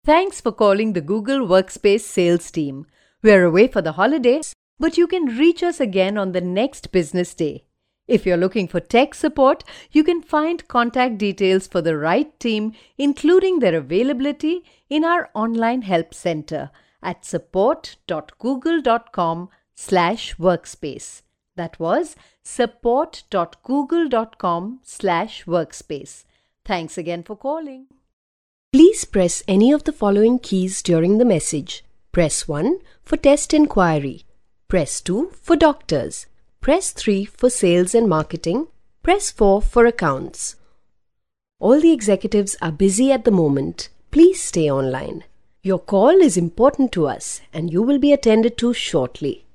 Thanks for calling the Google Workspace sales team. We're away for the holidays, but you can reach us again on the next business day. If you're looking for tech support, you can find contact details for the right team, including their availability, in our online help center at support.google.com/workspace. That was support.google.com/workspace. Thanks again for calling. Please press any of the following keys during the message. Press 1 for test inquiry. Press 2 for doctors. Press 3 for sales and marketing. Press 4 for accounts. All the executives are busy at the moment. Please stay online. Your call is important to us and you will be attended to shortly.